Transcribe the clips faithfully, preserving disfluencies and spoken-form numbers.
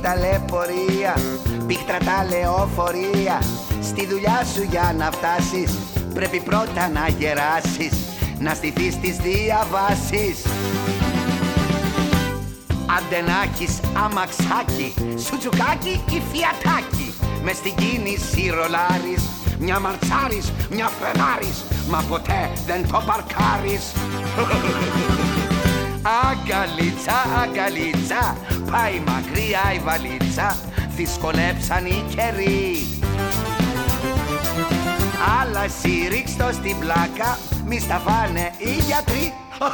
ταλαιπωρία, πίχτρα τα λεωφορεία. Στη δουλειά σου για να φτάσεις πρέπει πρώτα να γεράσεις, να στηθείς στις διαβάσεις. Άντε να έχεις αμαξάκι, σουτζουκάκι ή φιατάκι, μες στην κίνηση ρολάρεις, μια μαρτσάρεις, μια φρενάρεις, μα ποτέ δεν το παρκάρεις. Αγκαλίτσα, αγκαλίτσα, πάει μακριά η βαλίτσα, δυσκολέψαν οι καιροί. Αλλά εσύ ρίξ' το στην πλάκα, μη στα φάνε οι γιατροί.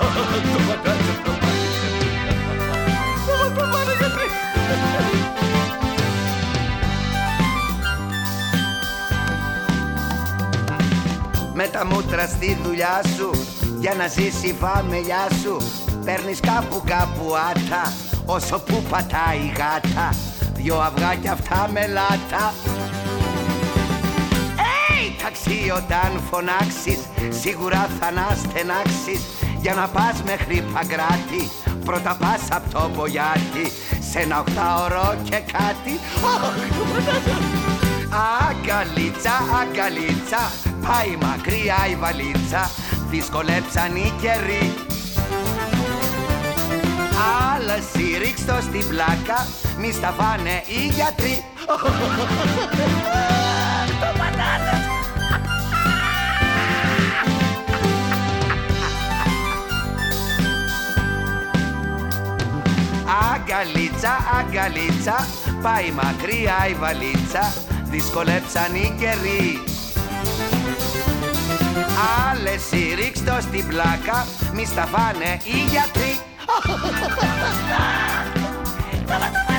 Με τα μούτρα στη δουλειά σου, για να ζήσει η φαμελιά σου, παίρνεις κάπου κάπου άτα, όσο που πατάει η γάτα, δυο αυγά κι αυτά με λάτα. Έι, ταξί όταν φωνάξεις, σίγουρα θα να στενάξεις, για να πας μέχρι Παγκράτη, πρώτα πας απ' το Μπογιάτι, σε ένα οχτάωρο και κάτι. Αγκαλίτσα, αγκαλίτσα, πάει μακριά η βαλίτσα, δυσκολέψαν οι καιροί. Αλλά εσύ ρίξ' το στην πλάκα, μη στα φάνε οι γιατροί. Το πατάτας. Αγκαλίτσα, αγκαλίτσα, πάει μακριά η βαλίτσα, δυσκολέψαν οι καιροί. Αλλά εσύ ρίξ' το στην πλάκα, μη στα φάνε οι γιατροί.